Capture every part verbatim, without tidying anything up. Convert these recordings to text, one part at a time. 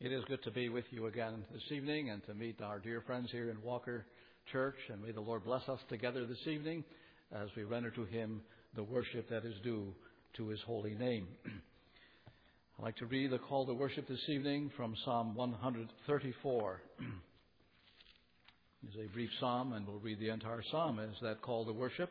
It is good to be with you again this evening and to meet our dear friends here in Walker Church. And may the Lord bless us together this evening as we render to Him the worship that is due to His holy name. I'd like to read the call to worship this evening from Psalm one thirty-four. It's a brief psalm, and we'll read the entire psalm as that call to worship.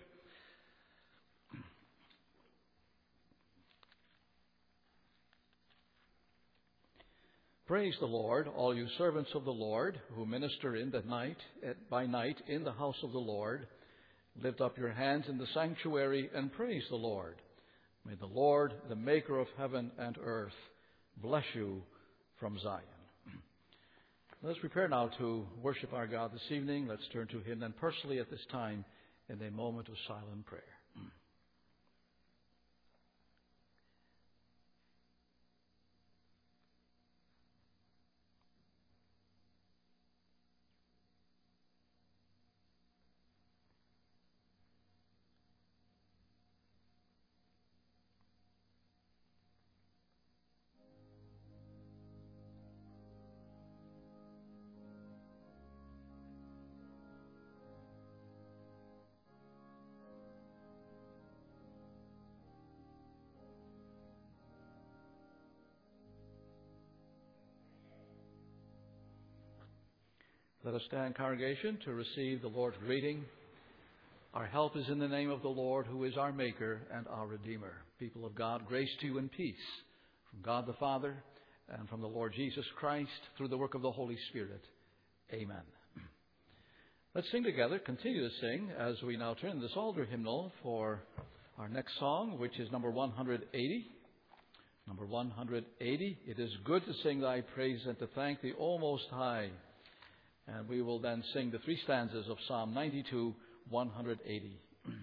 Praise the Lord, all you servants of the Lord, who minister in the night, by night in the house of the Lord. Lift up your hands in the sanctuary and praise the Lord. May the Lord, the maker of heaven and earth, bless you from Zion. Let us prepare now to worship our God this evening. Let's turn to Him then personally at this time in a moment of silent prayer. Let us stand, congregation, to receive the Lord's greeting. Our help is in the name of the Lord, who is our Maker and our Redeemer. People of God, grace to you and peace from God the Father and from the Lord Jesus Christ through the work of the Holy Spirit. Amen. Let's sing together, continue to sing, as we now turn this altar hymnal for our next song, which is number one eighty. Number one eighty. It is good to sing thy praise and to thank thee, O Most High. And we will then sing the three stanzas of Psalm ninety-two, one eighty.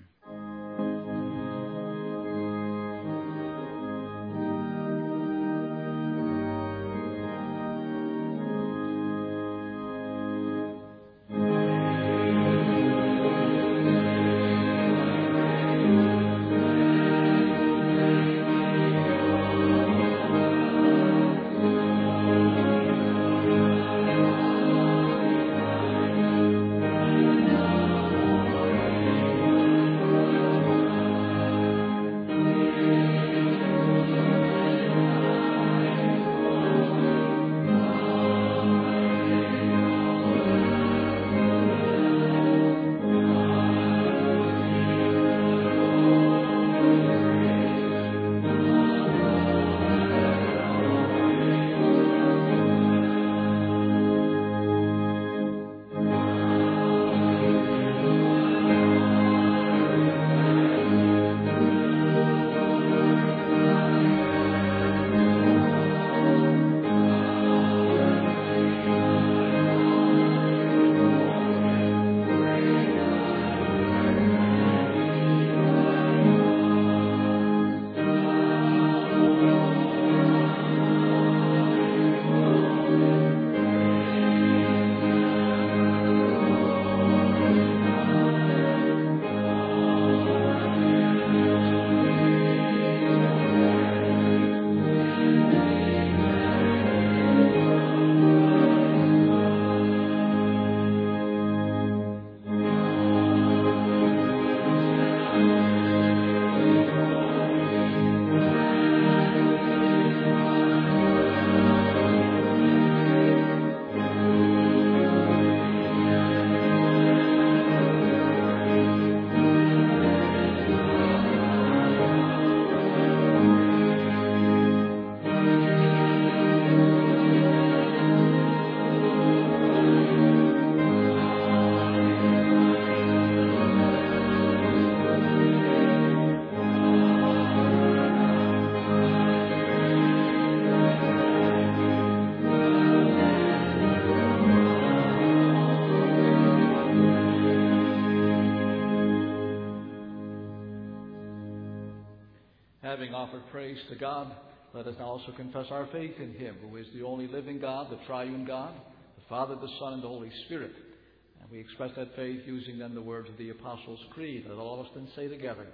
Having offered praise to God, let us also confess our faith in Him, who is the only living God, the triune God, the Father, the Son, and the Holy Spirit. And we express that faith using then the words of the Apostles' Creed. Let all of us then say together,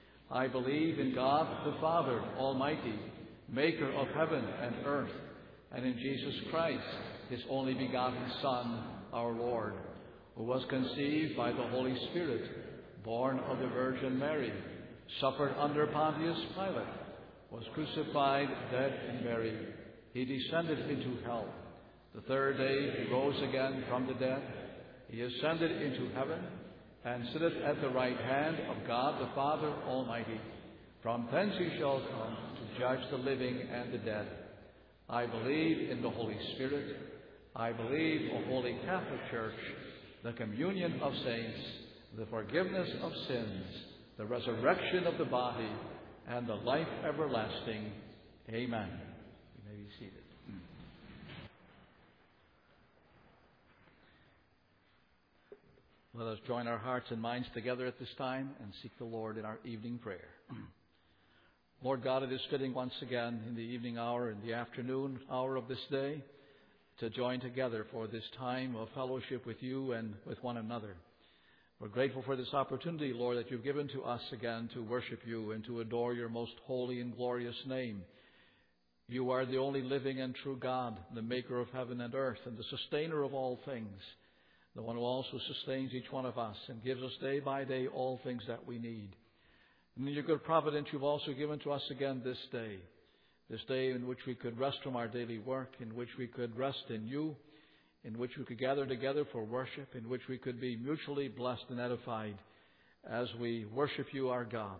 I believe in God the Father Almighty, maker of heaven and earth, and in Jesus Christ, his only begotten Son, our Lord, who was conceived by the Holy Spirit, born of the Virgin Mary, suffered under Pontius Pilate, was crucified, dead, and buried. He descended into hell. The third day he rose again from the dead. He ascended into heaven, and sitteth at the right hand of God the Father Almighty. From thence he shall come to judge the living and the dead. I believe in the Holy Spirit. I believe a holy Catholic Church, the communion of saints, the forgiveness of sins, the resurrection of the body, and the life everlasting. Amen. You may be seated. Let us join our hearts and minds together at this time and seek the Lord in our evening prayer. Lord God, it is fitting once again in the evening hour, in the afternoon hour of this day, to join together for this time of fellowship with you and with one another. We're grateful for this opportunity, Lord, that you've given to us again to worship you and to adore your most holy and glorious name. You are the only living and true God, the maker of heaven and earth, and the sustainer of all things, the one who also sustains each one of us and gives us day by day all things that we need. And in your good providence, you've also given to us again this day, this day in which we could rest from our daily work, in which we could rest in you, in which we could gather together for worship, in which we could be mutually blessed and edified as we worship you, our God.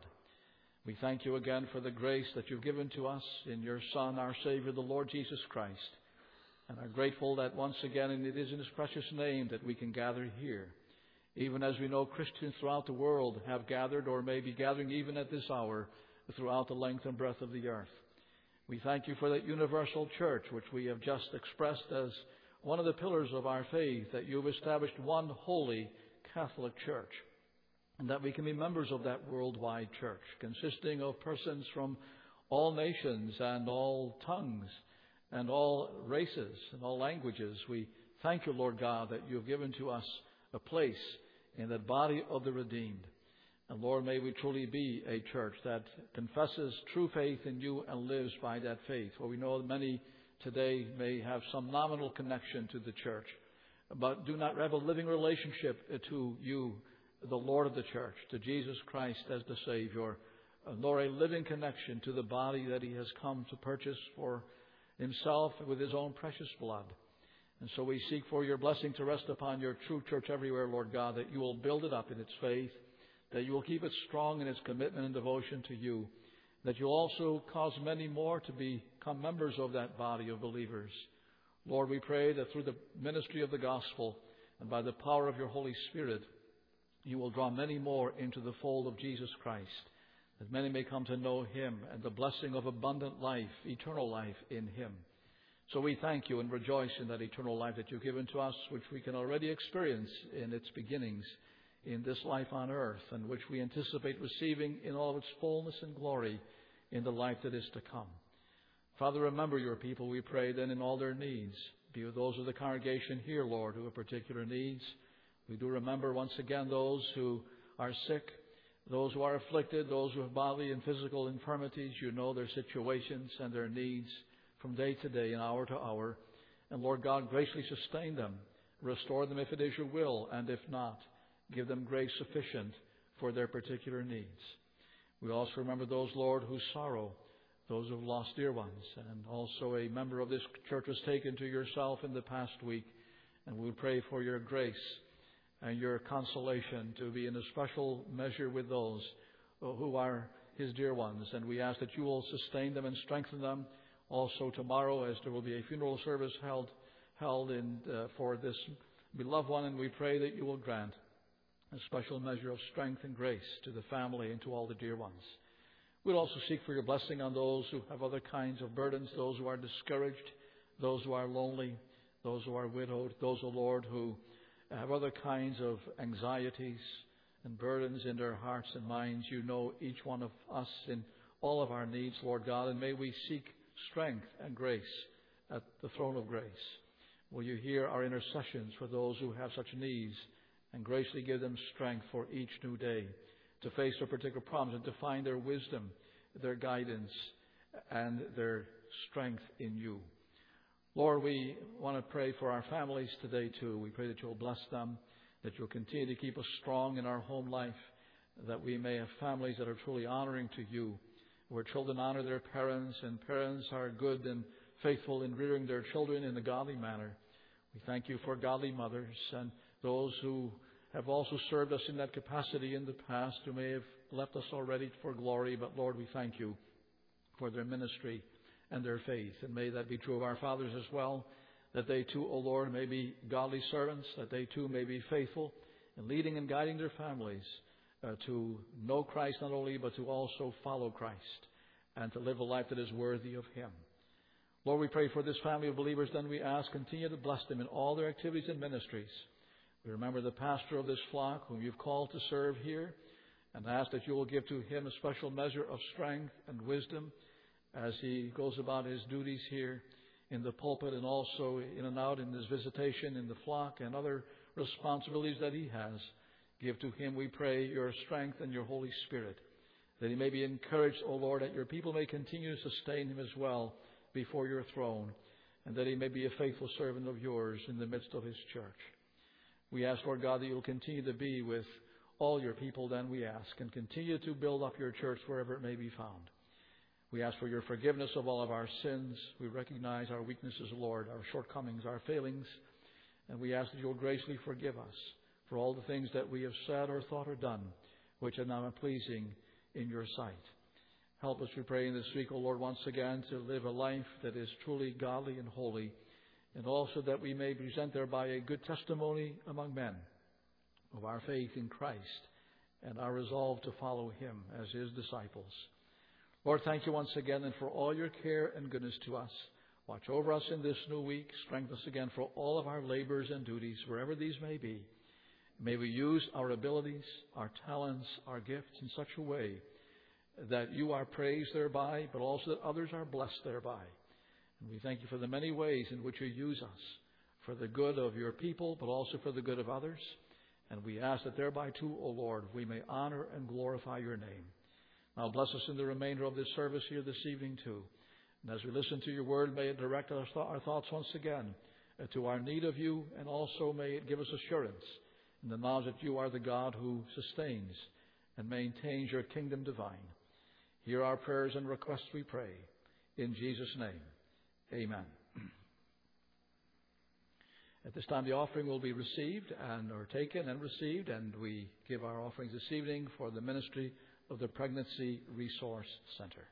We thank you again for the grace that you've given to us in your Son, our Savior, the Lord Jesus Christ, and are grateful that once again, and it is in his precious name that we can gather here, even as we know Christians throughout the world have gathered or may be gathering even at this hour throughout the length and breadth of the earth. We thank you for that universal church which we have just expressed as one of the pillars of our faith, that you've established one holy Catholic Church, and that we can be members of that worldwide church, consisting of persons from all nations and all tongues and all races and all languages. We thank you, Lord God, that you have given to us a place in that body of the redeemed. And Lord, may we truly be a church that confesses true faith in you and lives by that faith. For we know that many today may have some nominal connection to the church, but do not have a living relationship to you, the Lord of the church, to Jesus Christ as the Savior, nor a living connection to the body that he has come to purchase for himself with his own precious blood. And so we seek for your blessing to rest upon your true church everywhere, Lord God, that you will build it up in its faith, that you will keep it strong in its commitment and devotion to you, that you'll also cause many more to become members of that body of believers. Lord, we pray that through the ministry of the gospel and by the power of your Holy Spirit, you will draw many more into the fold of Jesus Christ, that many may come to know him and the blessing of abundant life, eternal life in him. So we thank you and rejoice in that eternal life that you've given to us, which we can already experience in its beginnings in this life on earth, and which we anticipate receiving in all of its fullness and glory in the life that is to come. Father, remember your people, we pray, then in all their needs. Be with those of the congregation here, Lord, who have particular needs. We do remember once again those who are sick, those who are afflicted, those who have bodily and physical infirmities. You know their situations and their needs from day to day and hour to hour. And Lord God, graciously sustain them. Restore them if it is your will, and if not, give them grace sufficient for their particular needs. We also remember those, Lord, who sorrow, those who have lost dear ones. And also a member of this church was taken to yourself in the past week. And we pray for your grace and your consolation to be in a special measure with those who are his dear ones. And we ask that you will sustain them and strengthen them. Also tomorrow, as there will be a funeral service held held in uh, for this beloved one, and we pray that you will grant a special measure of strength and grace to the family and to all the dear ones. We'll also seek for your blessing on those who have other kinds of burdens, those who are discouraged, those who are lonely, those who are widowed, those, O Lord, who have other kinds of anxieties and burdens in their hearts and minds. You know each one of us in all of our needs, Lord God, and may we seek strength and grace at the throne of grace. Will you hear our intercessions for those who have such needs, and graciously give them strength for each new day to face their particular problems and to find their wisdom, their guidance, and their strength in you. Lord, we want to pray for our families today too. We pray that you'll bless them, that you'll continue to keep us strong in our home life, that we may have families that are truly honoring to you, where children honor their parents and parents are good and faithful in rearing their children in a godly manner. We thank you for godly mothers and those who have also served us in that capacity in the past, who may have left us already for glory. But Lord, we thank you for their ministry and their faith. And may that be true of our fathers as well, that they too, O Lord, may be godly servants, that they too may be faithful in leading and guiding their families uh, to know Christ not only, but to also follow Christ and to live a life that is worthy of Him. Lord, we pray for this family of believers. Then we ask, continue to bless them in all their activities and ministries. We remember the pastor of this flock whom you've called to serve here, and ask that you will give to him a special measure of strength and wisdom as he goes about his duties here in the pulpit and also in and out in his visitation in the flock and other responsibilities that he has. Give to him, we pray, your strength and your Holy Spirit, that he may be encouraged, O Lord, that your people may continue to sustain him as well before your throne, and that he may be a faithful servant of yours in the midst of his church. We ask, Lord God, that you will continue to be with all your people, then we ask, and continue to build up your church wherever it may be found. We ask for your forgiveness of all of our sins. We recognize our weaknesses, Lord, our shortcomings, our failings, and we ask that you will graciously forgive us for all the things that we have said or thought or done which are not pleasing in your sight. Help us, we pray, in this week, O Lord, once again to live a life that is truly godly and holy, and also that we may present thereby a good testimony among men of our faith in Christ and our resolve to follow him as his disciples. Lord, thank you once again and for all your care and goodness to us. Watch over us in this new week. Strengthen us again for all of our labors and duties, wherever these may be. May we use our abilities, our talents, our gifts in such a way that you are praised thereby, but also that others are blessed thereby. And we thank you for the many ways in which you use us for the good of your people, but also for the good of others. And we ask that thereby too, O Lord, we may honor and glorify your name. Now bless us in the remainder of this service here this evening too. And as we listen to your word, may it direct our, th- our thoughts once again uh, to our need of you, and also may it give us assurance in the knowledge that you are the God who sustains and maintains your kingdom divine. Hear our prayers and requests, we pray. In Jesus' name, amen. At this time, the offering will be received and or taken and received, and we give our offerings this evening for the ministry of the Pregnancy Resource Center.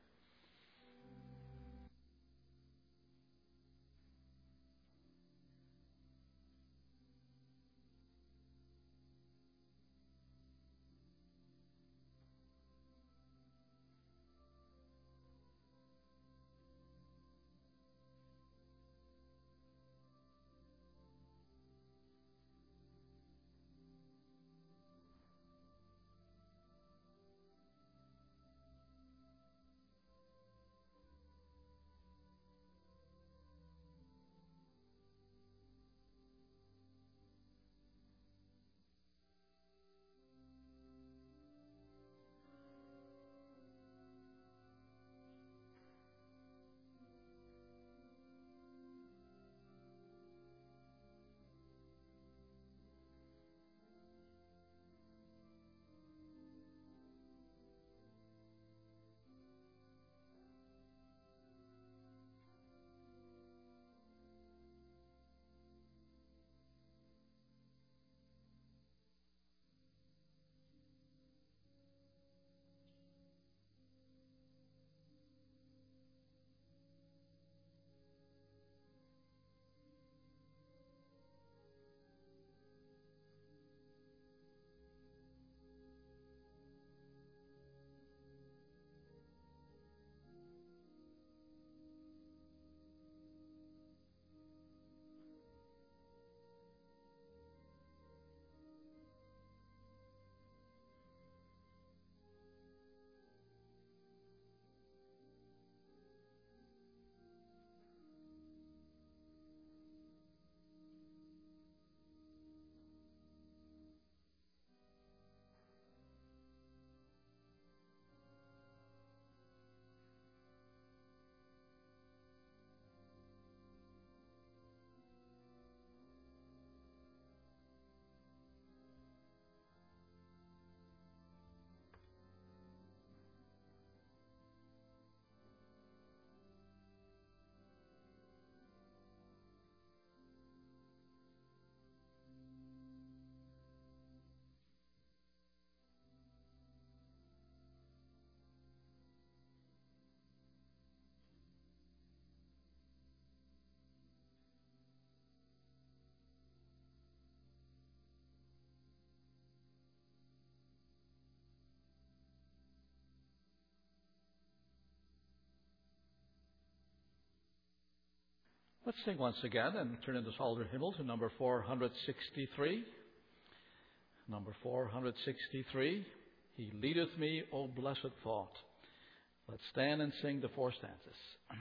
Let's sing once again and turn in the Psalter hymnal to number four sixty-three. Number four sixty-three. He leadeth me, O blessed thought. Let's stand and sing the four stanzas.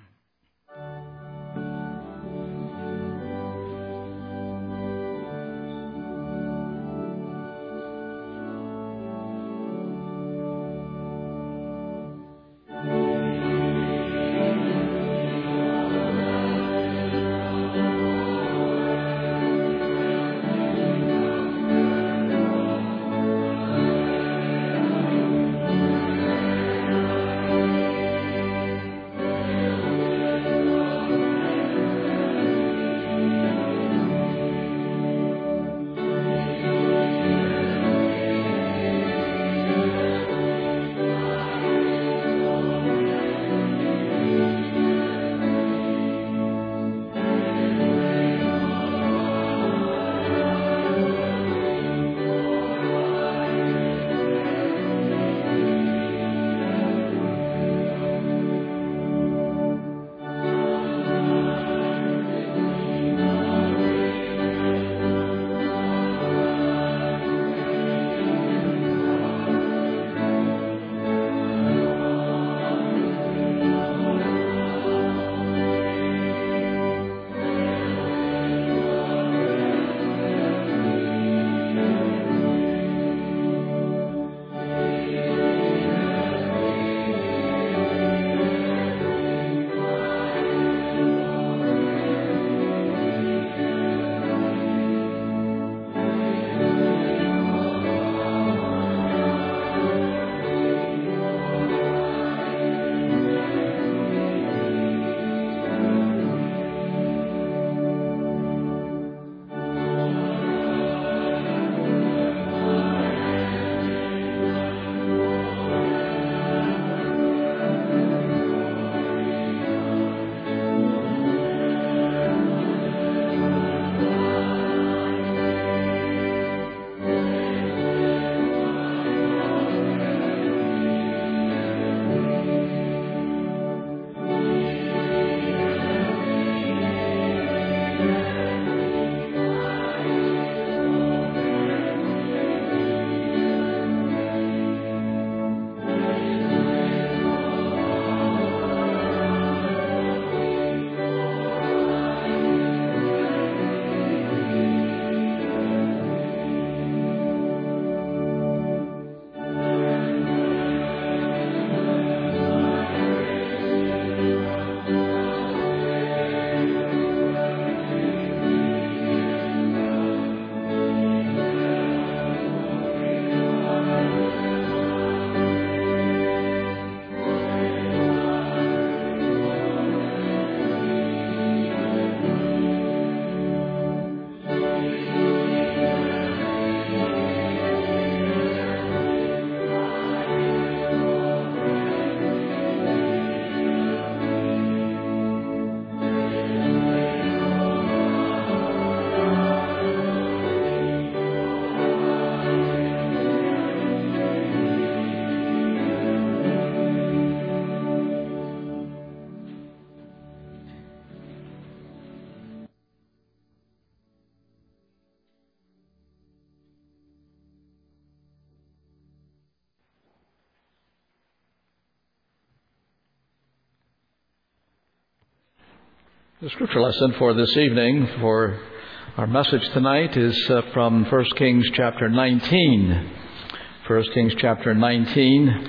The scripture lesson for this evening, for our message tonight, is uh, from First Kings chapter nineteen. First Kings chapter nineteen.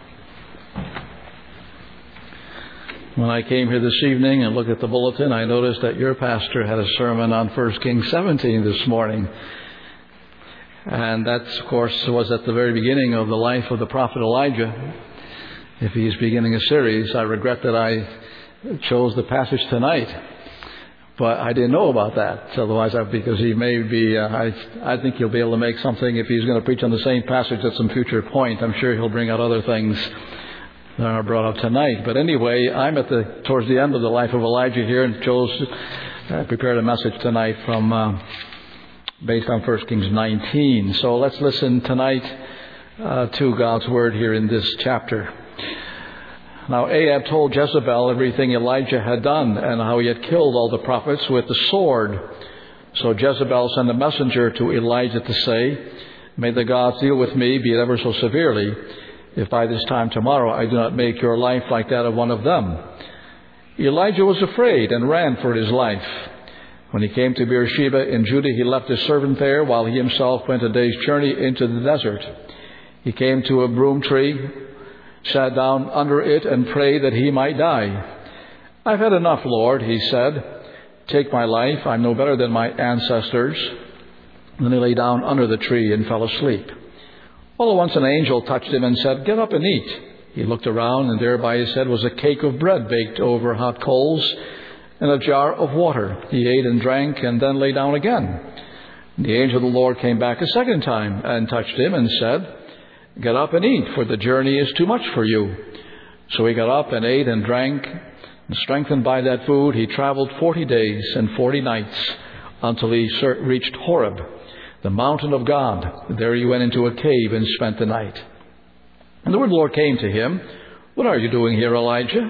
When I came here this evening and looked at the bulletin, I noticed that your pastor had a sermon on First Kings seventeen this morning. And that, of course, was at the very beginning of the life of the prophet Elijah. If he's beginning a series, I regret that I chose the passage tonight, but I didn't know about that. Otherwise, I, because he may be, uh, I, I think he'll be able to make something if he's going to preach on the same passage at some future point. I'm sure he'll bring out other things that are brought up tonight. But anyway, I'm at the towards the end of the life of Elijah here, and chose uh, prepared a message tonight from uh, based on First Kings nineteen. So let's listen tonight uh, to God's word here in this chapter. Now Ahab told Jezebel everything Elijah had done and how he had killed all the prophets with the sword. So Jezebel sent a messenger to Elijah to say, "May the gods deal with me, be it ever so severely, if by this time tomorrow I do not make your life like that of one of them." Elijah was afraid and ran for his life. When he came to Beersheba in Judah, he left his servant there while he himself went a day's journey into the desert. He came to a broom tree, sat down under it, and prayed that he might die. "I've had enough, Lord," he said. "Take my life. I'm no better than my ancestors." And then he lay down under the tree and fell asleep. All at once an angel touched him and said, "Get up and eat." He looked around, and there by his head was a cake of bread baked over hot coals and a jar of water. He ate and drank and then lay down again. And the angel of the Lord came back a second time and touched him and said, "Get up and eat, for the journey is too much for you." So he got up and ate and drank, and strengthened by that food, he traveled forty days and forty nights until he reached Horeb, the mountain of God. There he went into a cave and spent the night. And the word of the Lord came to him, "What are you doing here, Elijah?"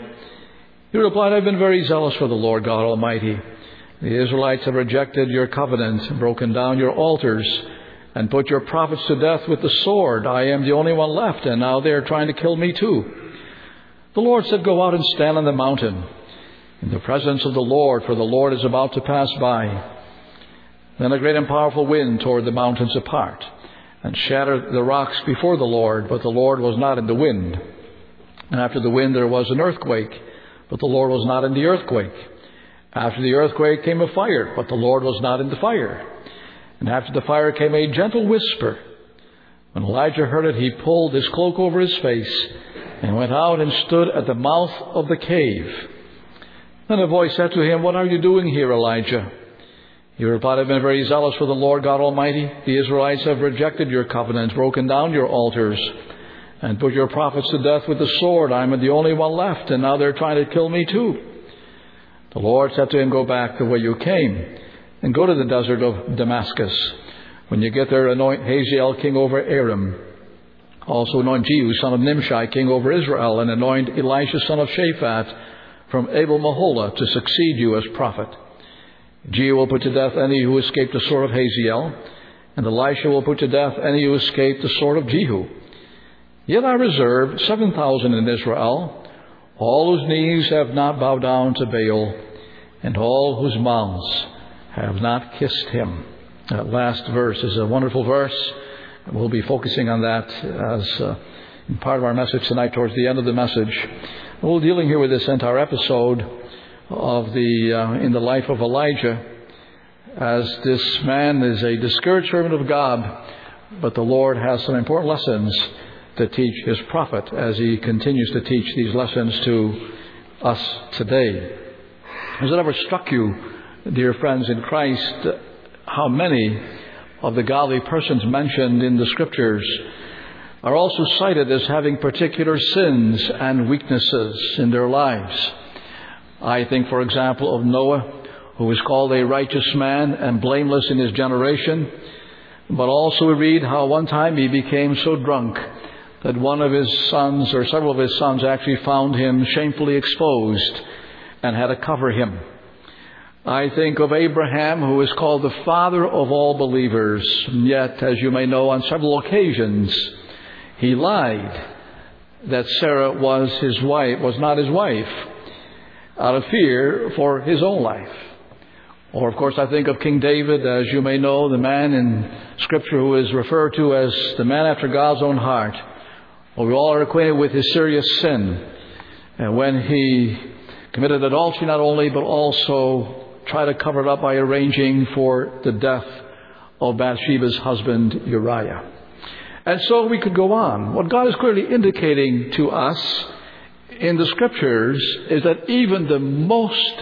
He replied, "I've been very zealous for the Lord God Almighty. The Israelites have rejected your covenant, broken down your altars, and put your prophets to death with the sword. I am the only one left, and now they are trying to kill me too." The Lord said, "Go out and stand on the mountain in the presence of the Lord, for the Lord is about to pass by." Then a great and powerful wind tore the mountains apart and shattered the rocks before the Lord, but the Lord was not in the wind. And after the wind there was an earthquake, but the Lord was not in the earthquake. After the earthquake came a fire, but the Lord was not in the fire. And after the fire came a gentle whisper. When Elijah heard it, he pulled his cloak over his face and went out and stood at the mouth of the cave. Then a voice said to him, "What are you doing here, Elijah?" He replied, "I've been very zealous for the Lord God Almighty. The Israelites have rejected your covenant, broken down your altars, and put your prophets to death with the sword. I am the only one left, and now they're trying to kill me too." The Lord said to him, "Go back the way you came, and go to the desert of Damascus. When you get there, anoint Hazael king over Aram. Also anoint Jehu son of Nimshi king over Israel, and anoint Elisha son of Shaphat from Abel-Meholah to succeed you as prophet. Jehu will put to death any who escaped the sword of Hazael, and Elisha will put to death any who escaped the sword of Jehu. Yet I reserved seven thousand in Israel, all whose knees have not bowed down to Baal, and all whose mouths have not kissed him." That last verse is a wonderful verse. We'll be focusing on that as uh, in part of our message tonight towards the end of the message. We're dealing here with this entire episode of the uh, in the life of Elijah, as this man is a discouraged servant of God, but the Lord has some important lessons to teach his prophet as he continues to teach these lessons to us today. Has it ever struck you, dear friends in Christ, how many of the godly persons mentioned in the Scriptures are also cited as having particular sins and weaknesses in their lives? I think, for example, of Noah, who was called a righteous man and blameless in his generation. But also we read how one time he became so drunk that one of his sons, or several of his sons, actually found him shamefully exposed and had to cover him. I think of Abraham, who is called the father of all believers. Yet, as you may know, on several occasions, he lied that Sarah was his wife, was not his wife, out of fear for his own life. Or, of course, I think of King David, as you may know, the man in Scripture who is referred to as the man after God's own heart. Well, we all are acquainted with his serious sin. And when he committed adultery not only, but also tried to cover it up by arranging for the death of Bathsheba's husband, Uriah. And so we could go on. What God is clearly indicating to us in the Scriptures is that even the most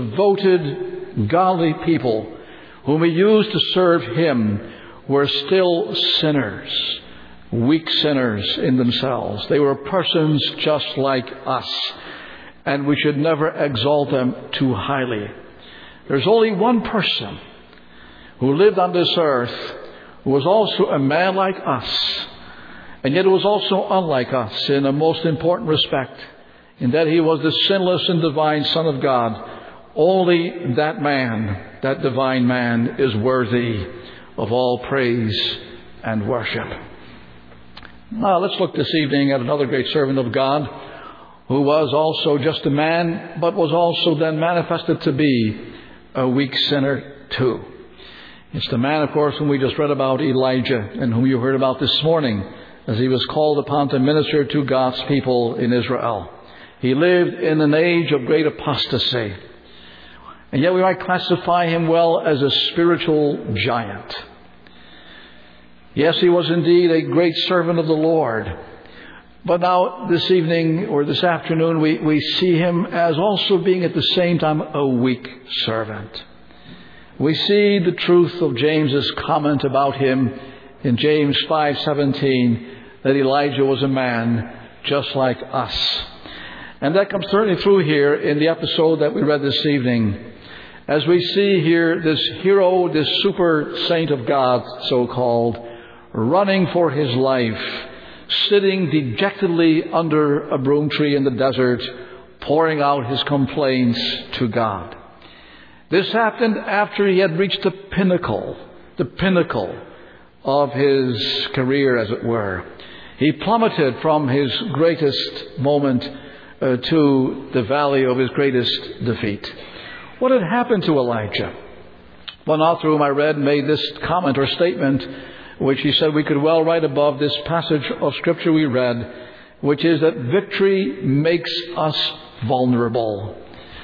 devoted, godly people whom He used to serve Him were still sinners, weak sinners in themselves. They were persons just like us, and we should never exalt them too highly. There's only one person who lived on this earth who was also a man like us, and yet who was also unlike us in a most important respect. in that he was the sinless and divine Son of God. Only that man, that divine man, is worthy of all praise and worship. Now let's look this evening at another great servant of God who was also just a man, but was also then manifested to be a weak sinner too. It's the man, of course, whom we just read about, Elijah, and whom you heard about this morning as he was called upon to minister to God's people in Israel. He lived in an age of great apostasy, and yet we might classify him well as a spiritual giant. Yes, he was indeed a great servant of the Lord. But now this evening or this afternoon we, we see him as also being at the same time a weak servant. We see the truth of James's comment about him in James five seventeen, that Elijah was a man just like us. And that comes certainly through here in the episode that we read this evening. As we see here this hero, this super saint of God, so-called, running for his life, sitting dejectedly under a broom tree in the desert, pouring out his complaints to God. This happened after he had reached the pinnacle, the pinnacle of his career, as it were. He plummeted from his greatest moment uh, to the valley of his greatest defeat. What had happened to Elijah? One author whom I read made this comment or statement, which he said we could well write above this passage of Scripture we read, which is that victory makes us vulnerable.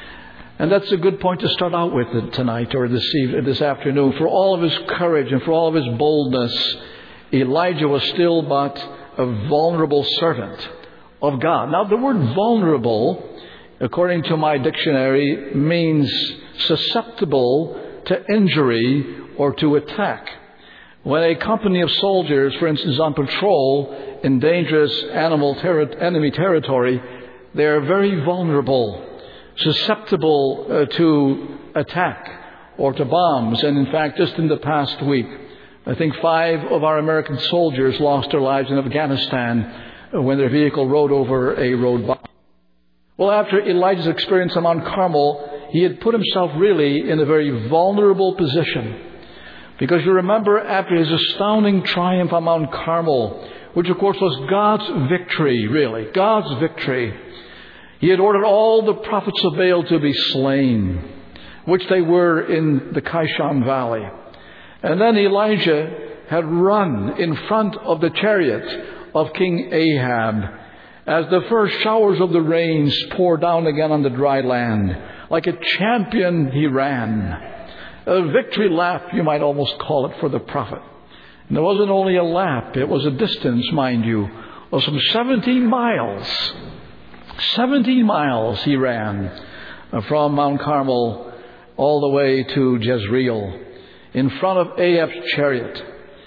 And that's a good point to start out with tonight or this evening, this afternoon. For all of his courage and for all of his boldness, Elijah was still but a vulnerable servant of God. Now, the word vulnerable, according to my dictionary, means susceptible to injury or to attack. When a company of soldiers, for instance, on patrol in dangerous animal ter- enemy territory, they are very vulnerable, susceptible uh, to attack or to bombs. And in fact, just in the past week, I think five of our American soldiers lost their lives in Afghanistan when their vehicle rode over a road bomb. Well, after Elijah's experience on Mount Carmel, he had put himself really in a very vulnerable position. Because you remember, after his astounding triumph on Mount Carmel, which of course was God's victory, really, God's victory, he had ordered all the prophets of Baal to be slain, which they were in the Kishon Valley. And then Elijah had run in front of the chariot of King Ahab as the first showers of the rains poured down again on the dry land. Like a champion he ran. A victory lap, you might almost call it, for the prophet. And it wasn't only a lap, it was a distance, mind you, of some seventeen miles. seventeen miles he ran from Mount Carmel all the way to Jezreel in front of Ahab's chariot.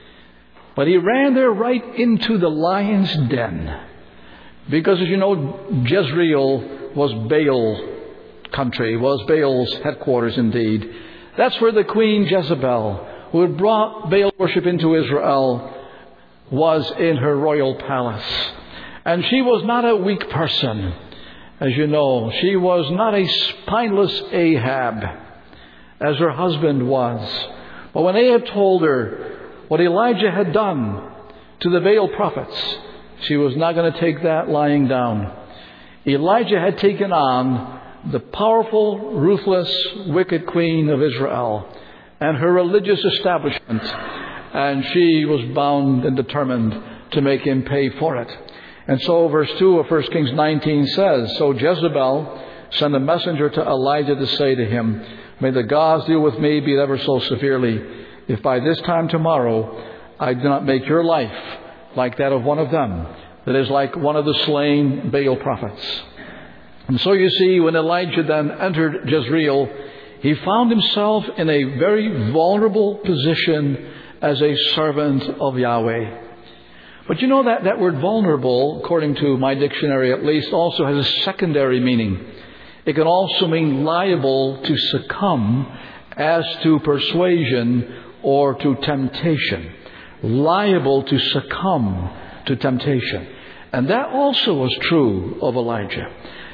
But he ran there right into the lion's den. Because, as you know, Jezreel was Baal country, was Baal's headquarters indeed. That's where the queen Jezebel, who had brought Baal worship into Israel, was in her royal palace. And she was not a weak person, as you know. She was not a spineless Ahab, as her husband was. But when Ahab told her what Elijah had done to the Baal prophets, she was not going to take that lying down. Elijah had taken on the powerful, ruthless, wicked queen of Israel and her religious establishment, and she was bound and determined to make him pay for it. And so verse two of First Kings nineteen says, So Jezebel sent a messenger to Elijah to say to him, May the gods deal with me, be it ever so severely, if by this time tomorrow I do not make your life like that of one of them, that is, like one of the slain Baal prophets. And so you see, when Elijah then entered Jezreel, he found himself in a very vulnerable position as a servant of Yahweh. But you know that that word vulnerable, according to my dictionary at least, also has a secondary meaning. It can also mean liable to succumb as to persuasion or to temptation. Liable to succumb to temptation. And that also was true of Elijah.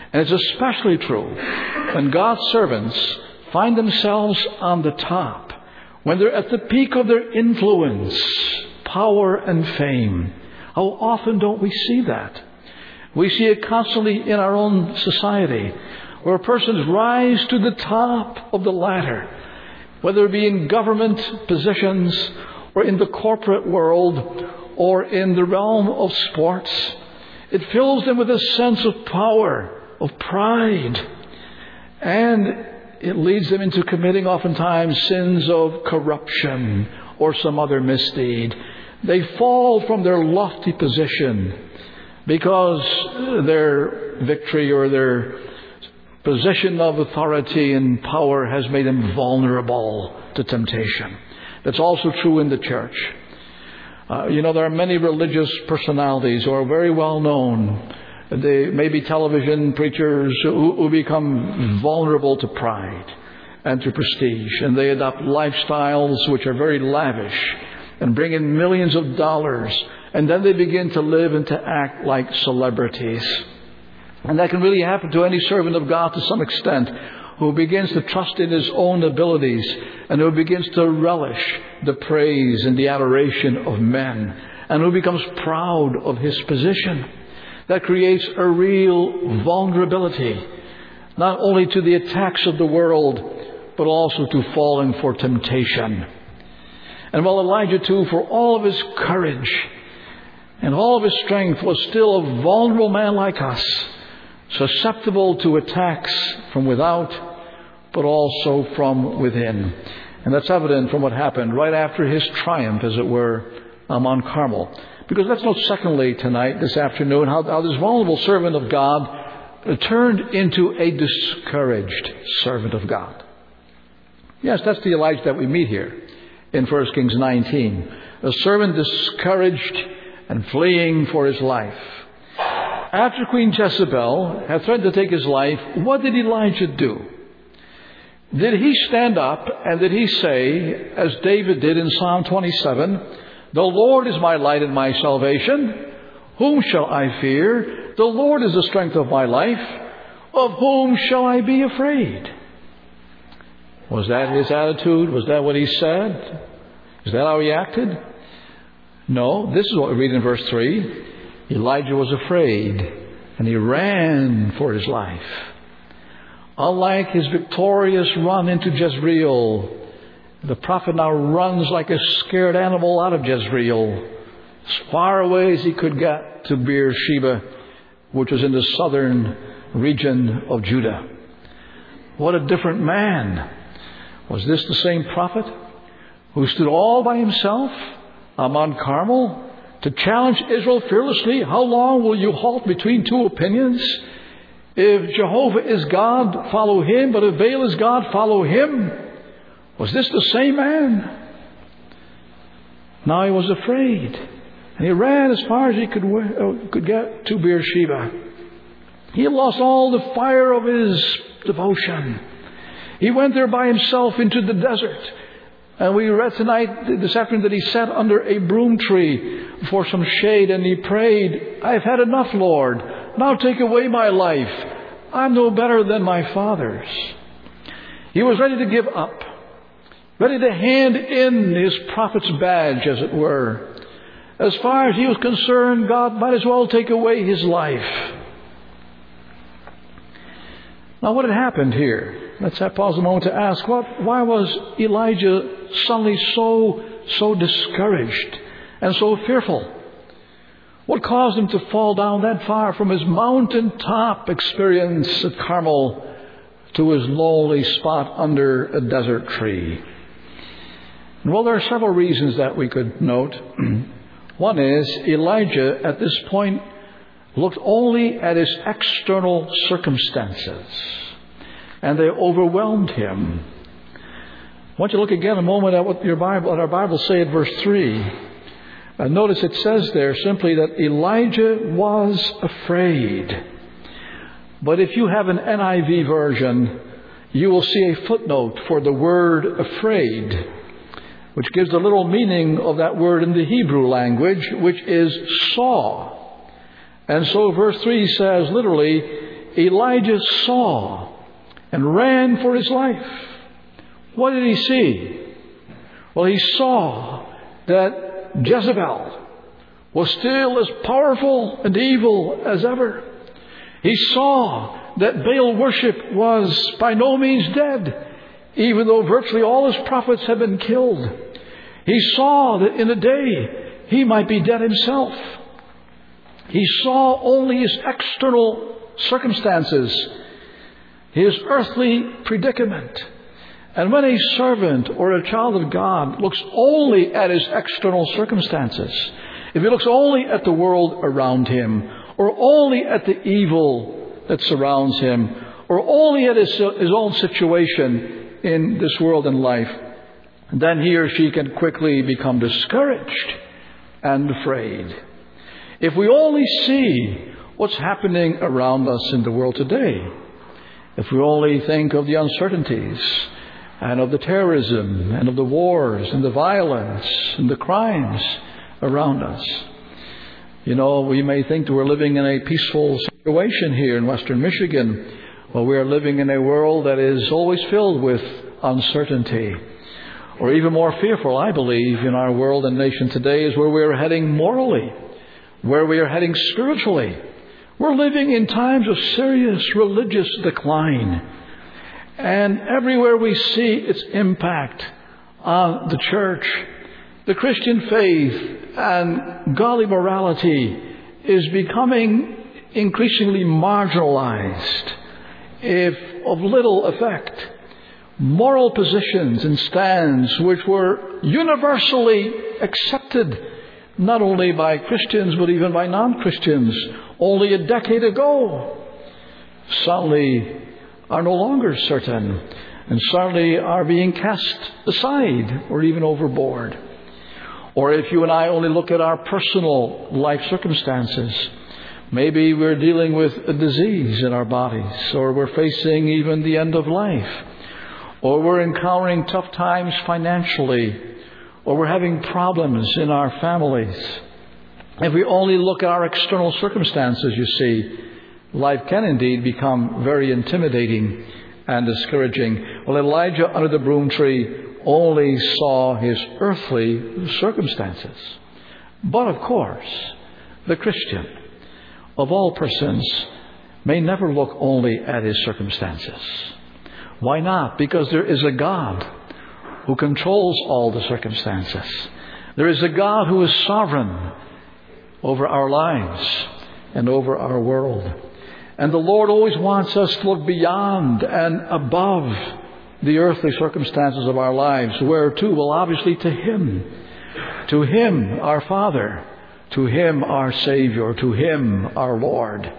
And it's especially true when God's servants find themselves on the top, when they're at the peak of their influence, power, and fame. How often don't we see that? We see it constantly in our own society, where persons rise to the top of the ladder, whether it be in government positions or in the corporate world or in the realm of sports. It fills them with a sense of power, of pride, and it leads them into committing oftentimes sins of corruption or some other misdeed. They fall from their lofty position because their victory or their position of authority and power has made them vulnerable to temptation. That's also true in the church. Uh, you know, there are many religious personalities who are very well known. They may be television preachers who, who become vulnerable to pride and to prestige. And they adopt lifestyles which are very lavish and bring in millions of dollars. And then they begin to live and to act like celebrities. And that can really happen to any servant of God to some extent, who begins to trust in his own abilities and who begins to relish the praise and the adoration of men and who becomes proud of his position. That creates a real vulnerability, not only to the attacks of the world, but also to falling for temptation. And while Elijah, too, for all of his courage and all of his strength, was still a vulnerable man like us, susceptible to attacks from without, but also from within. And that's evident from what happened right after his triumph, as it were, on Mount Carmel. Because let's note secondly tonight, this afternoon, how, how this vulnerable servant of God turned into a discouraged servant of God. Yes, that's the Elijah that we meet here in First Kings nineteen. A servant discouraged and fleeing for his life. After Queen Jezebel had threatened to take his life, what did Elijah do? Did he stand up and did he say, as David did in Psalm twenty-seven, "The Lord is my light and my salvation. Whom shall I fear? The Lord is the strength of my life. Of whom shall I be afraid?" Was that his attitude? Was that what he said? Is that how he acted? No. This is what we read in verse three. Elijah was afraid and he ran for his life. Unlike his victorious run into Jezreel, the prophet now runs like a scared animal out of Jezreel, as far away as he could get to Beersheba, which was in the southern region of Judah. What a different man. Was this the same prophet who stood all by himself on Mount Carmel to challenge Israel fearlessly? How long will you halt between two opinions? If Jehovah is God, follow him, but if Baal is God, follow him. Was this the same man? Now he was afraid, and he ran as far as he could, uh, could get to Beersheba. He lost all the fire of his devotion. He went there by himself into the desert. And we read tonight, this afternoon, that he sat under a broom tree for some shade and he prayed, "I've had enough, Lord. Now take away my life. I'm no better than my fathers." He was ready to give up, ready to hand in his prophet's badge, as it were. As far as he was concerned, God might as well take away his life. Now, what had happened here? Let's have pause a moment to ask, what, why was Elijah suddenly so, so discouraged and so fearful? What caused him to fall down that far from his mountaintop experience at Carmel to his lonely spot under a desert tree? And well, there are several reasons that we could note. One is, Elijah at this point looked only at his external circumstances, and they overwhelmed him. I want you to look again a moment at what your Bible, what our Bibles say in verse three. Uh, notice it says there simply that Elijah was afraid. But if you have an N I V version, you will see a footnote for the word afraid, which gives a little meaning of that word in the Hebrew language, which is saw. And so verse three says literally, Elijah saw and ran for his life. What did he see? Well, he saw that Jezebel was still as powerful and evil as ever. He saw that Baal worship was by no means dead, even though virtually all his prophets had been killed. He saw that in a day he might be dead himself. He saw only his external circumstances, his earthly predicament. And when a servant or a child of God looks only at his external circumstances, if he looks only at the world around him, or only at the evil that surrounds him, or only at his, his own situation in this world and life, then he or she can quickly become discouraged and afraid. If we only see what's happening around us in the world today, if we only think of the uncertainties and of the terrorism and of the wars and the violence and the crimes around us, you know, we may think that we're living in a peaceful situation here in Western Michigan. Well, we are living in a world that is always filled with uncertainty. Or even more fearful, I believe, in our world and nation today is where we are heading morally, where we are heading spiritually. We're living in times of serious religious decline. And everywhere we see its impact on the church, the Christian faith and godly morality is becoming increasingly marginalized, if of little effect. Moral positions and stands which were universally accepted, not only by Christians but even by non-Christians, only a decade ago, suddenly are no longer certain, and suddenly are being cast aside or even overboard. Or if you and I only look at our personal life circumstances, maybe we're dealing with a disease in our bodies, or we're facing even the end of life, or we're encountering tough times financially, or we're having problems in our families. If we only look at our external circumstances, you see, life can indeed become very intimidating and discouraging. Well, Elijah under the broom tree only saw his earthly circumstances. But of course, the Christian, of all persons, may never look only at his circumstances. Why not? Because there is a God who controls all the circumstances. There is a God who is sovereign over our lives and over our world. And the Lord always wants us to look beyond and above the earthly circumstances of our lives. Where to? Well, obviously to Him. To Him, our Father. To Him, our Savior. To Him, our Lord.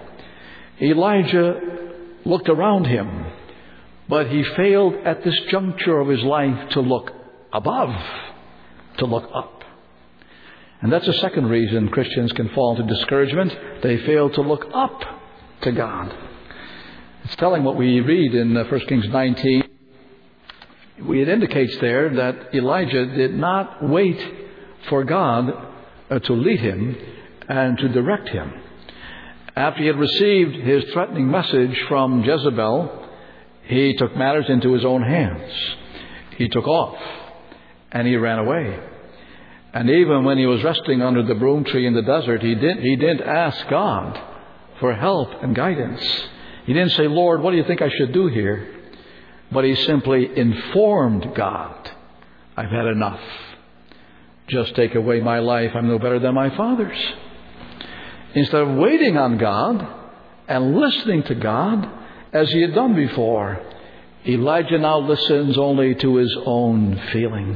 Elijah looked around him, but he failed at this juncture of his life to look above, to look up. And that's the second reason Christians can fall into discouragement. They fail to look up to God. It's telling what we read in First Kings nineteen. It indicates there that Elijah did not wait for God to lead him and to direct him. After he had received his threatening message from Jezebel, he took matters into his own hands. He took off and he ran away. And even when he was resting under the broom tree in the desert, he didn't, he didn't ask God for help and guidance. He didn't say, Lord, what do you think I should do here? But he simply informed God, I've had enough. Just take away my life. I'm no better than my fathers. Instead of waiting on God and listening to God as he had done before, Elijah now listens only to his own feelings.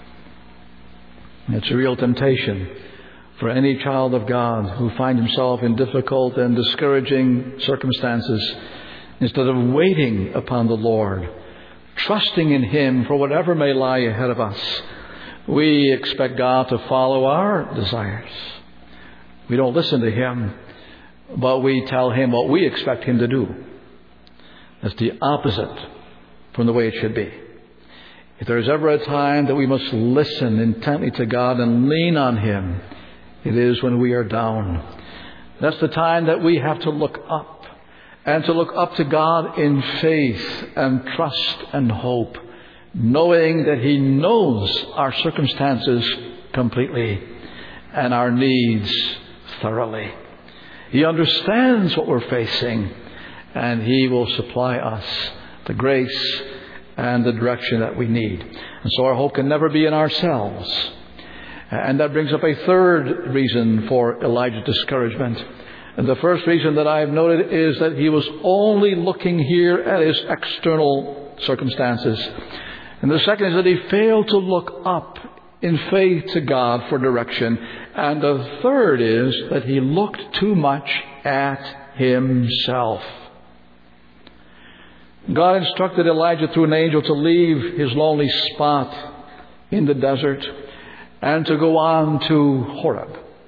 It's a real temptation for any child of God who finds himself in difficult and discouraging circumstances. Instead of waiting upon the Lord, trusting in Him for whatever may lie ahead of us, we expect God to follow our desires. We don't listen to Him, but we tell Him what we expect Him to do. That's the opposite from the way it should be. If there is ever a time that we must listen intently to God and lean on Him, it is when we are down. That's the time that we have to look up and to look up to God in faith and trust and hope, knowing that He knows our circumstances completely and our needs thoroughly. He understands what we're facing, and He will supply us the grace and the direction that we need. And so our hope can never be in ourselves. And that brings up a third reason for Elijah's discouragement. And the first reason that I have noted is that he was only looking here at his external circumstances. And the second is that he failed to look up in faith to God for direction. And the third is that he looked too much at himself. God instructed Elijah through an angel to leave his lonely spot in the desert and to go on to Horeb.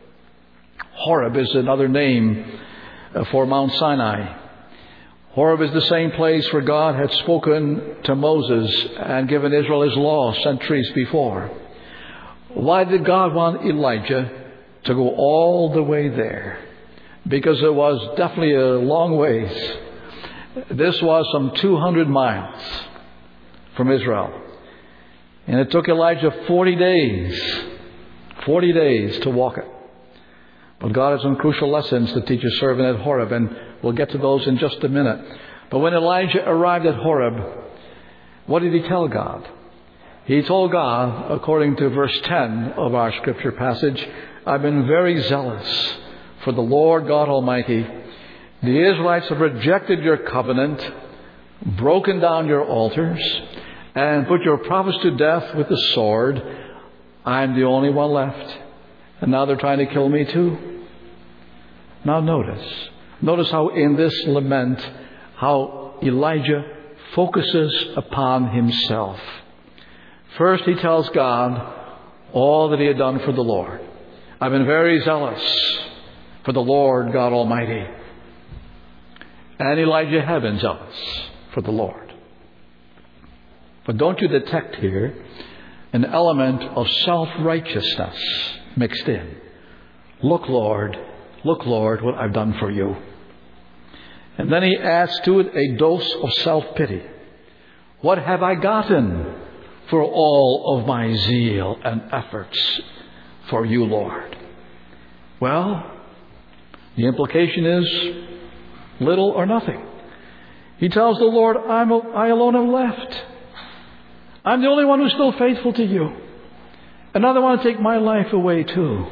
Horeb is another name for Mount Sinai. Horeb is the same place where God had spoken to Moses and given Israel His law centuries before. Why did God want Elijah to go all the way there? Because it was definitely a long ways. This was some two hundred miles from Israel. And it took Elijah forty days, forty days to walk it. But God has some crucial lessons to teach His servant at Horeb, and we'll get to those in just a minute. But when Elijah arrived at Horeb, what did he tell God? He told God, according to verse ten of our scripture passage, I've been very zealous for the Lord God Almighty. The Israelites have rejected your covenant, broken down your altars, and put your prophets to death with the sword. I'm the only one left. And now they're trying to kill me too. Now notice. Notice how in this lament, how Elijah focuses upon himself. First, he tells God all that he had done for the Lord. I've been very zealous for the Lord God Almighty. And Elijah had been zealous for the Lord. But don't you detect here an element of self-righteousness mixed in? Look, Lord, look, Lord, what I've done for you. And then he adds to it a dose of self-pity. What have I gotten for all of my zeal and efforts for you, Lord? Well, the implication is little or nothing. He tells the Lord, I'm, I alone am left. I'm the only one who's still faithful to you. And I don't want to take my life away too.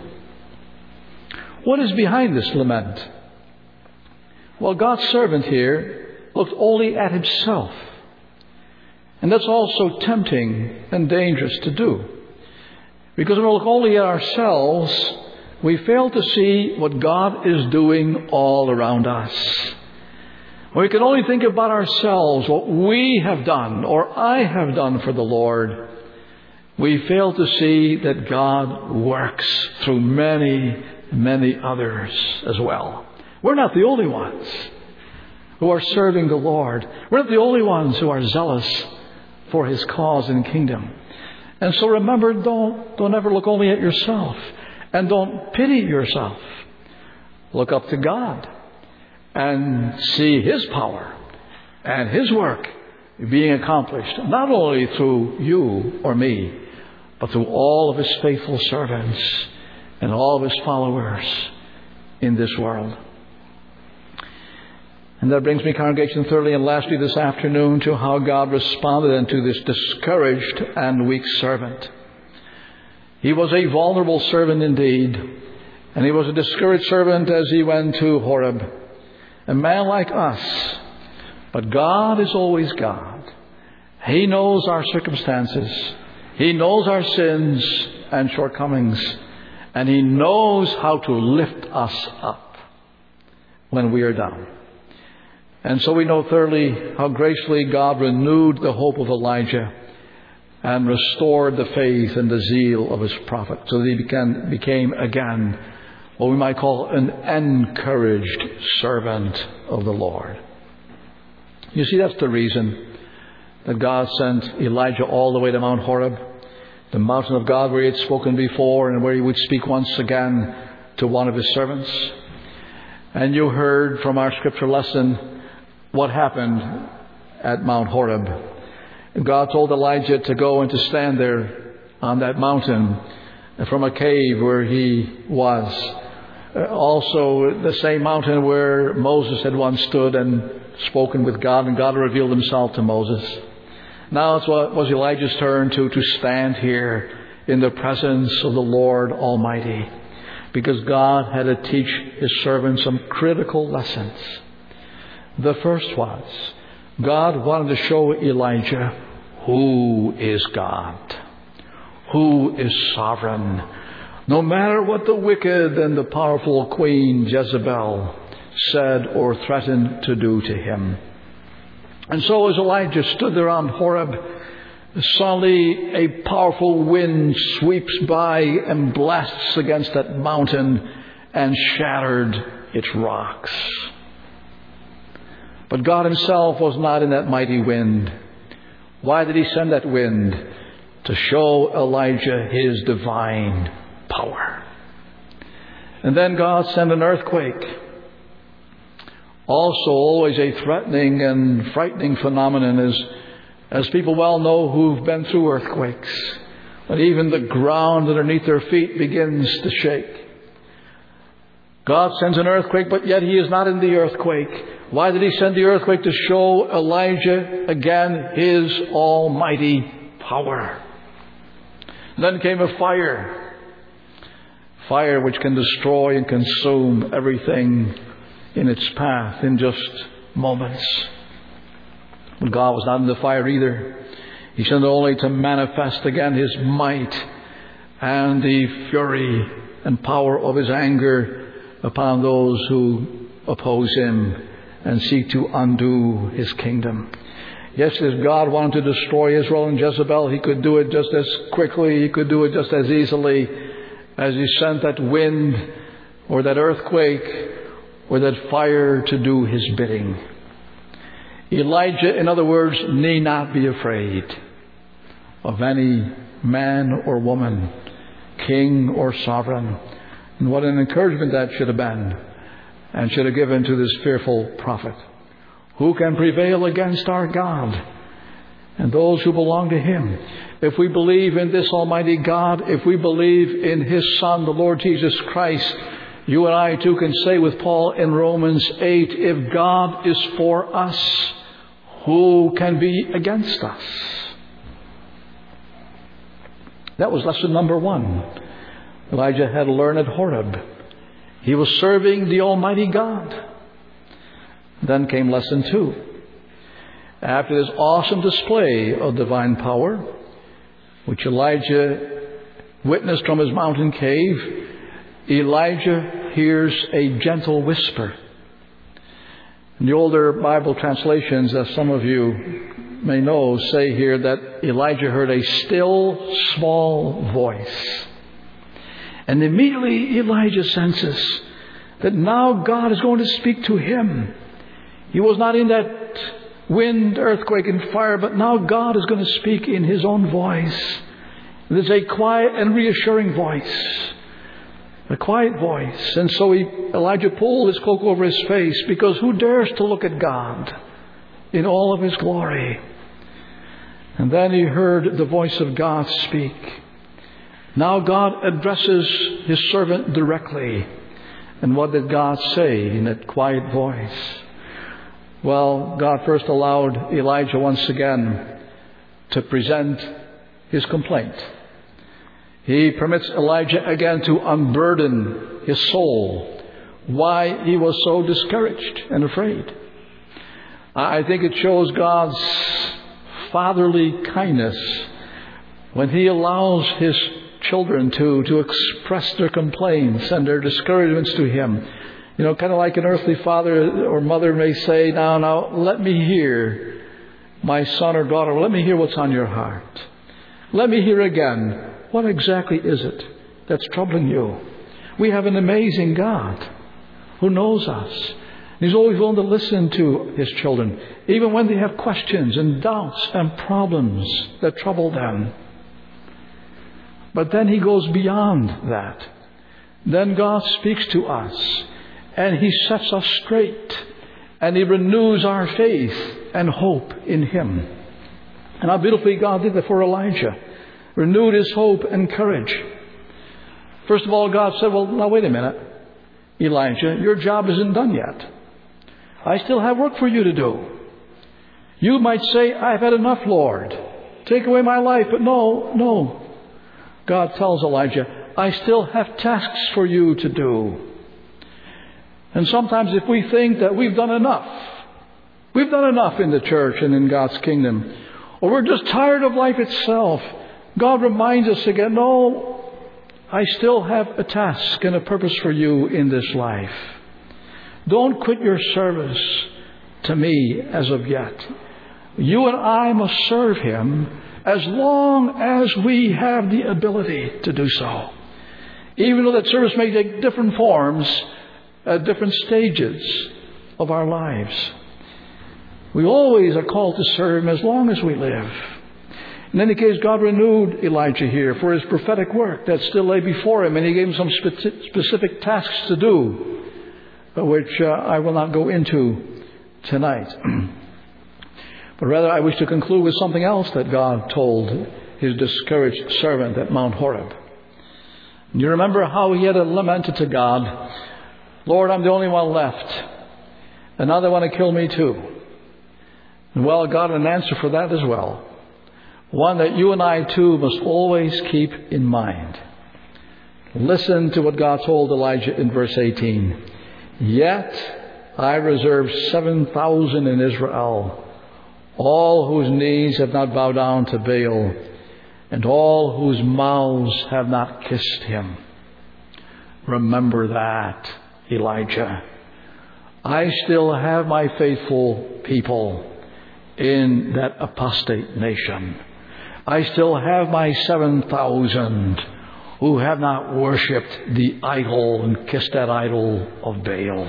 What is behind this lament? Well, God's servant here looked only at himself. And that's also tempting and dangerous to do. Because when we look only at ourselves, we fail to see what God is doing all around us. When we can only think about ourselves, what we have done or I have done for the Lord, we fail to see that God works through many, many others as well. We're not the only ones who are serving the Lord. We're not the only ones who are zealous for His cause and kingdom. And so remember, don't, don't ever look only at yourself. And don't pity yourself. Look up to God and see His power and His work being accomplished, not only through you or me, but through all of His faithful servants and all of His followers in this world. And that brings me, congregation, thirdly and lastly this afternoon to how God responded unto this discouraged and weak servant. He was a vulnerable servant indeed, and he was a discouraged servant as he went to Horeb. A man like us, but God is always God. He knows our circumstances. He knows our sins and shortcomings, and He knows how to lift us up when we are down. And so we know thirdly how graciously God renewed the hope of Elijah and restored the faith and the zeal of his prophet, so that he became, became again what we might call an encouraged servant of the Lord. You see, that's the reason that God sent Elijah all the way to Mount Horeb, the mountain of God where He had spoken before and where He would speak once again to one of His servants. And you heard from our scripture lesson what happened at Mount Horeb. God told Elijah to go and to stand there on that mountain from a cave where he was. Also, the same mountain where Moses had once stood and spoken with God, and God revealed himself to Moses. Now it was Elijah's turn to, to stand here in the presence of the Lord Almighty, because God had to teach his servant some critical lessons. The first was, God wanted to show Elijah who is God, who is sovereign, no matter what the wicked and the powerful queen Jezebel said or threatened to do to him. And so as Elijah stood there on Horeb, suddenly a powerful wind sweeps by and blasts against that mountain and shattered its rocks. But God himself was not in that mighty wind. Why did he send that wind? To show Elijah his divine power. And then God sent an earthquake. Also always a threatening and frightening phenomenon, as, as people well know who've been through earthquakes. When even the ground underneath their feet begins to shake. God sends an earthquake, but yet he is not in the earthquake. Why did he send the earthquake? To show Elijah again his almighty power. Then came a fire. Fire which can destroy and consume everything in its path in just moments. But God was not in the fire either. He sent it only to manifest again his might and the fury and power of his anger upon those who oppose him and seek to undo his kingdom. Yes, as God wanted to destroy Israel and Jezebel, he could do it just as quickly, he could do it just as easily as he sent that wind or that earthquake or that fire to do his bidding. Elijah, in other words, need not be afraid of any man or woman, king or sovereign. And what an encouragement that should have been and should have given to this fearful prophet. Who can prevail against our God and those who belong to him? If we believe in this almighty God, if we believe in his Son, the Lord Jesus Christ, you and I too can say with Paul in Romans eight, if God is for us, who can be against us? That was lesson number one. Elijah had to learn at Horeb. He was serving the Almighty God. Then came lesson two. After this awesome display of divine power, which Elijah witnessed from his mountain cave, Elijah hears a gentle whisper. In the older Bible translations, as some of you may know, say here that Elijah heard a still, small voice. And immediately Elijah senses that now God is going to speak to him. He was not in that wind, earthquake, and fire, but now God is going to speak in his own voice. It is a quiet and reassuring voice. A quiet voice. And so he, Elijah pulled his cloak over his face, because who dares to look at God in all of his glory? And then he heard the voice of God speak. Now God addresses his servant directly. And what did God say in that quiet voice? Well, God first allowed Elijah once again to present his complaint. He permits Elijah again to unburden his soul, why he was so discouraged and afraid. I think it shows God's fatherly kindness when he allows his children to, to express their complaints and their discouragements to him. You know, kind of like an earthly father or mother may say, now, now, let me hear, my son or daughter, let me hear what's on your heart. Let me hear again, what exactly is it that's troubling you? We have an amazing God who knows us. He's always willing to listen to his children, even when they have questions and doubts and problems that trouble them. But then he goes beyond that. Then God speaks to us, and he sets us straight, and He renews our faith and hope in Him. And how beautifully God did that for Elijah. Renewed his hope and courage. First of all, God said, well, now wait a minute, Elijah, your job isn't done yet. I still have work for you to do. You might say, I've had enough, Lord. Take away my life. But no, no. God tells Elijah, I still have tasks for you to do. And sometimes if we think that we've done enough, we've done enough in the church and in God's kingdom, or we're just tired of life itself, God reminds us again, no, I still have a task and a purpose for you in this life. Don't quit your service to me as of yet. You and I must serve Him as long as we have the ability to do so. Even though that service may take different forms at different stages of our lives. We always are called to serve Him as long as we live. In any case, God renewed Elijah here for his prophetic work that still lay before him, and He gave him some spe- specific tasks to do, which uh, I will not go into tonight. But rather, I wish to conclude with something else that God told His discouraged servant at Mount Horeb. You remember how he had lamented to God, Lord, I'm the only one left, and now they want to kill me too. And well, God had an answer for that as well. One that you and I too must always keep in mind. Listen to what God told Elijah in verse eighteen. Yet I reserve seven thousand in Israel, all whose knees have not bowed down to Baal, and all whose mouths have not kissed him. Remember that, Elijah. I still have my faithful people in that apostate nation. I still have my seven thousand who have not worshipped the idol and kissed that idol of Baal.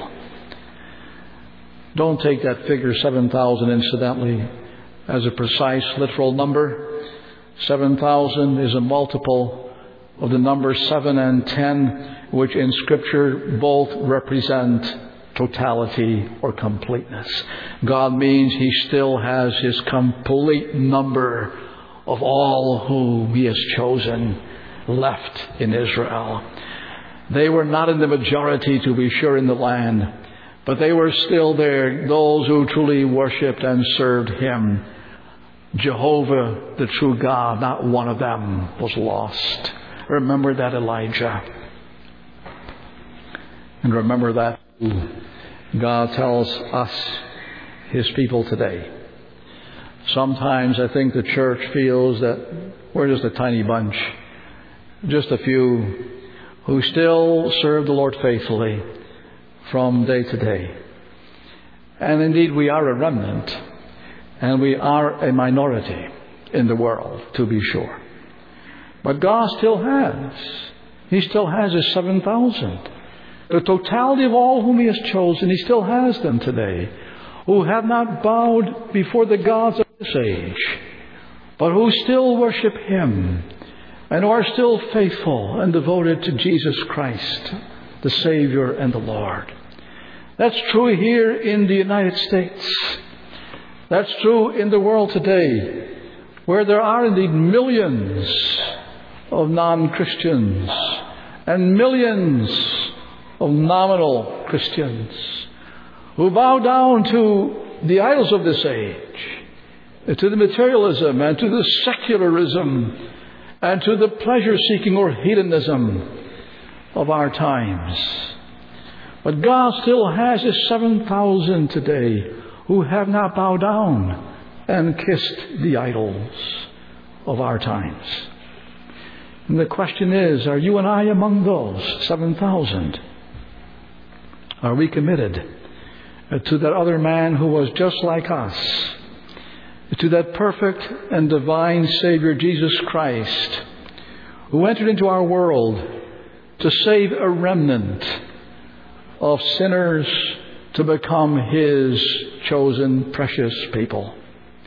Don't take that figure seven thousand, incidentally, as a precise literal number. seven thousand is a multiple of the numbers seven and ten, which in Scripture both represent totality or completeness. God means He still has His complete number of all whom He has chosen left in Israel. They were not in the majority, to be sure, in the land, but they were still there, those who truly worshipped and served Him. Jehovah, the true God, not one of them was lost. Remember that, Elijah. And remember that God tells us, His people today. Sometimes I think the church feels that we're just a tiny bunch, just a few who still serve the Lord faithfully from day to day. And indeed we are a remnant, and we are a minority in the world, to be sure. But God still has. He still has His seven thousand. The totality of all whom He has chosen, He still has them today, who have not bowed before the gods of this age, but who still worship Him and are still faithful and devoted to Jesus Christ, the Savior and the Lord. That's true here in the United States. That's true in the world today, where there are indeed millions of non-Christians and millions of nominal Christians who bow down to the idols of this age, to the materialism and to the secularism and to the pleasure-seeking or hedonism of our times. But God still has His seven thousand today who have not bowed down and kissed the idols of our times. And the question is, are you and I among those seven thousand? Are we committed to that other man who was just like us, to that perfect and divine Savior, Jesus Christ, who entered into our world to save a remnant of sinners to become His chosen precious people?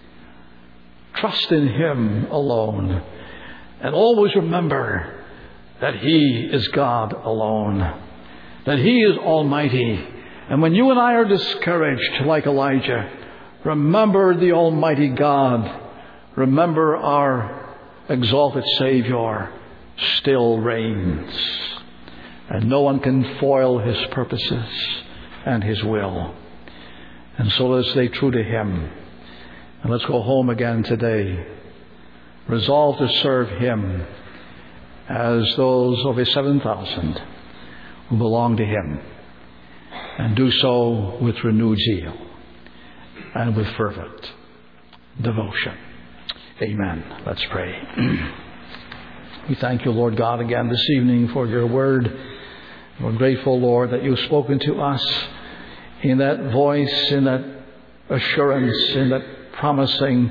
Trust in Him alone, and always remember that He is God alone, that He is almighty, And when you and I are discouraged like Elijah, remember the Almighty God. Remember our exalted Savior still reigns. And no one can foil His purposes and His will. And so let's stay true to Him. And let's go home again today, resolved to serve Him as those of His seven thousand who belong to Him. And do so with renewed zeal and with fervent devotion. Amen. Let's pray. We thank you, Lord God, again this evening for your word. We're grateful, Lord, that you've spoken to us in that voice, in that assurance, in that promising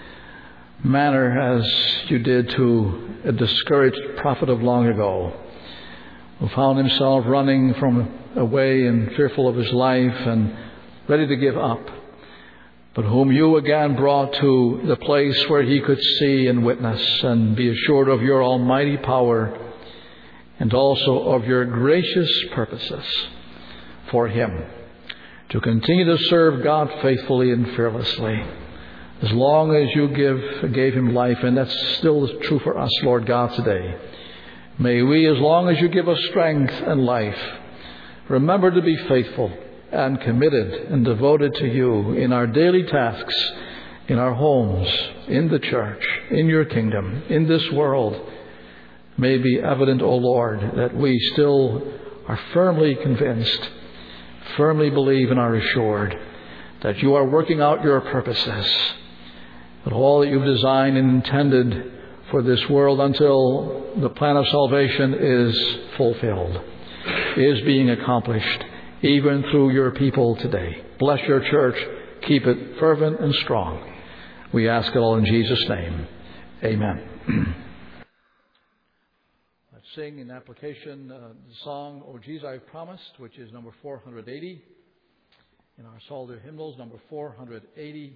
manner as you did to a discouraged prophet of long ago, who found himself running from away and fearful of his life and ready to give up, but whom you again brought to the place where he could see and witness and be assured of your almighty power and also of your gracious purposes for him to continue to serve God faithfully and fearlessly as long as you give gave him life. And that's still true for us, Lord God, today. May we, as long as you give us strength and life, remember to be faithful and committed and devoted to you in our daily tasks, in our homes, in the church, in your kingdom, in this world. May it be evident, O Lord, that we still are firmly convinced, firmly believe and are assured that you are working out your purposes, that all that you've designed and intended for this world until the plan of salvation is fulfilled, is being accomplished, even through your people today. Bless your church. Keep it fervent and strong. We ask it all in Jesus' name. Amen. Let's sing in application uh, the song, O Jesus I've Promised, which is number four hundred eighty in our Psalter hymnals, number four hundred eighty.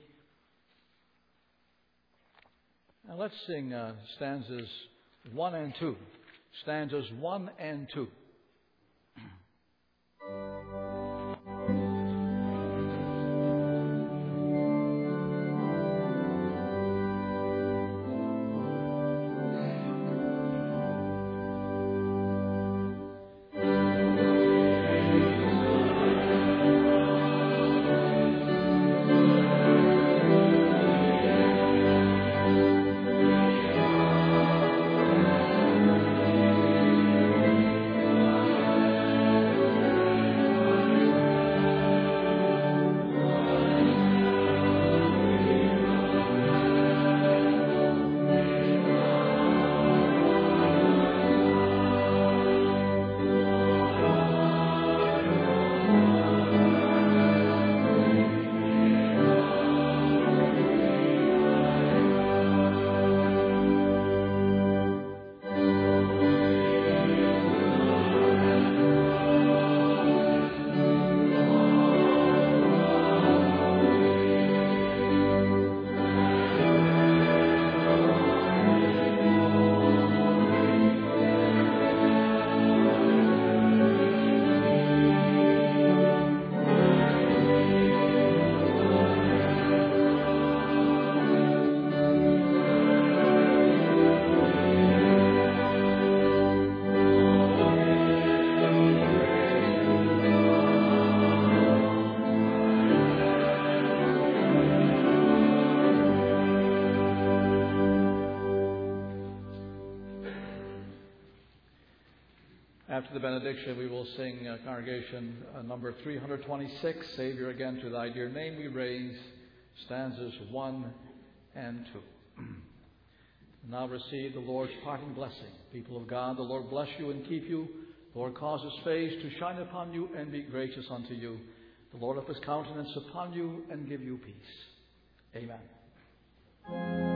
Now let's sing uh, stanzas one and two. Stanzas one and two. After the benediction, we will sing uh, congregation uh, number three hundred twenty-six, Savior again to thy dear name we raise, stanzas one and two. Now receive the Lord's parting blessing. People of God, the Lord bless you and keep you. The Lord cause his face to shine upon you and be gracious unto you. The Lord lift his countenance upon you and give you peace. Amen.